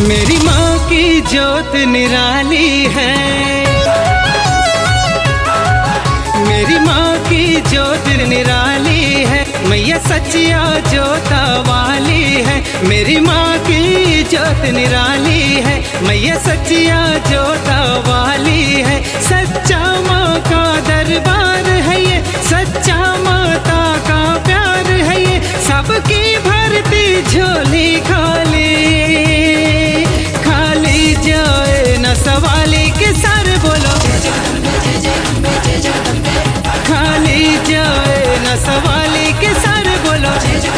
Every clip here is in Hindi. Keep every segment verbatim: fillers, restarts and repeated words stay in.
मेरी माँ की जोत निराली है, मेरी माँ की जोत निराली है, मैया सच्चिया जोता वाली है। मेरी माँ की जोत निराली है, मैया सच्चिया जोता वाली है। सच्चा माँ का दरबार है ये, सच्चा माता का प्यार है ये, सबकी भरती झोली खाली खाली जाए न सवाली के सर बोलो, खाली जाए न सवाली के सर बोलो।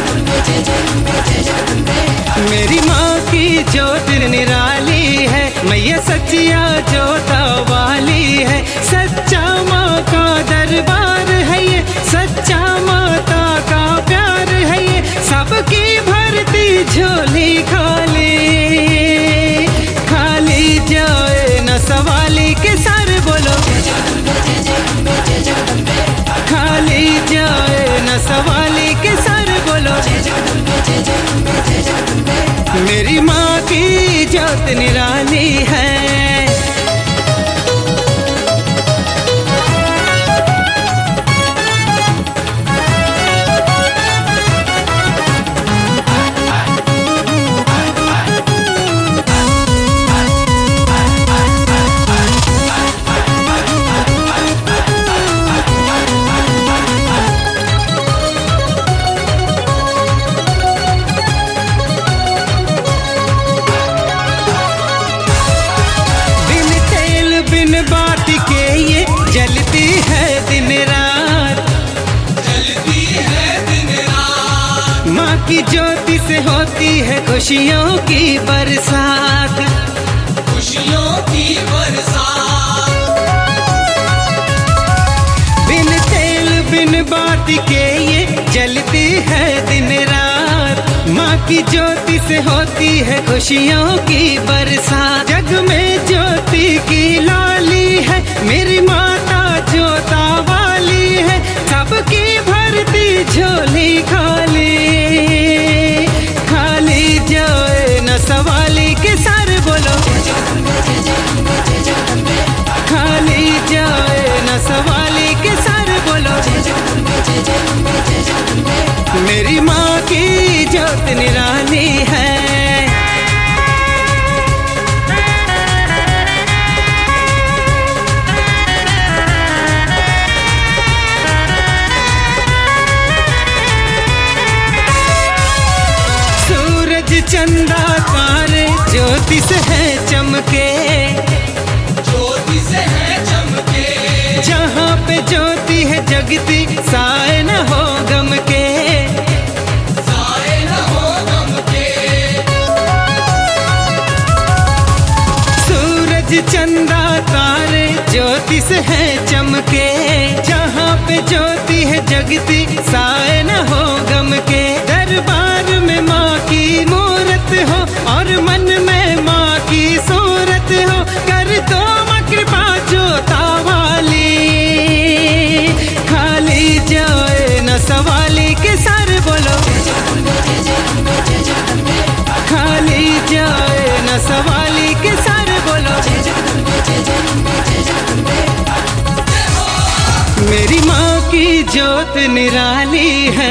मेरी माँ की जोत निराली है, मैया सच्चिया जोता वाली है। सच्चा माँ का दरबार है ये, सच्चा माता का प्यार है ये, सबकी भरती झोली खाली खाली जाए न सवाली के सर बोलो, खाली जाए न सवाली के सर बोलो। मेरी माँ की जोत निराली है। बात के ये जलती है दिन रात, जलती है दिन रात। माँ की ज्योति से होती है खुशियों की बरसात, खुशियों की बरसात। बिन तेल बिन बात के ये जलती है दिन रात, माँ की ज्योति से होती है खुशियों की बरसात। जग में ज्योति की लाली है, मेरी माता जोता वाली है, सबकी भरती झोली खाली खाली जाए न सवाली के सर बोलो, खाली जाए न सवाली के सर बोलो। मेरी माँ की जोत निराली है। चंदा तारे ज्योति से है चमके, ज्योति से है चमके। जहाँ पे ज्योति है जगती साए न हो गम के, साए न हो गम के। सूरज चंदा तारे ज्योति से है चमके, जहाँ पे ज्योति है जगती साए न हो गम के। दरबार में माँ की मूरत हो और मन में माँ की सूरत हो, कर दो माँ कृपा जोता वाली, खाली जाए न सवाली के सर बोलो, खाली जाए न सवाली के सर बोलो। मेरी माँ की जोत निराली है,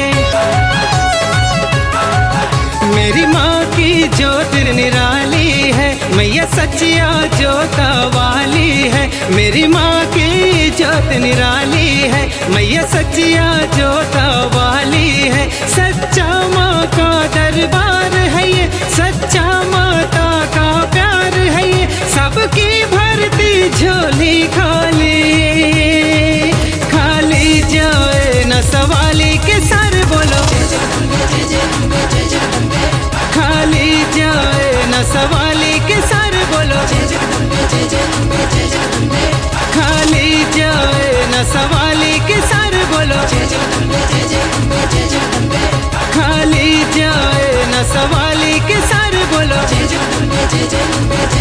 मेरी माँ की ज्योत निराली है, मैया सच्चिया जोता वाली है। मेरी माँ की जोत निराली है, मैया सच्चिया जोता वाली है। सच्चा माँ का दरबार है ये, सच्चा माता का प्यार है ये, सबकी भरती झोली खाली खाली जाए न सवाली के सर बोलो, खाली जाए न सवाली के सर बोलो, खाली जाए न सवाली के सर बोलो, खाली जाए न सवाली के सर बोलो।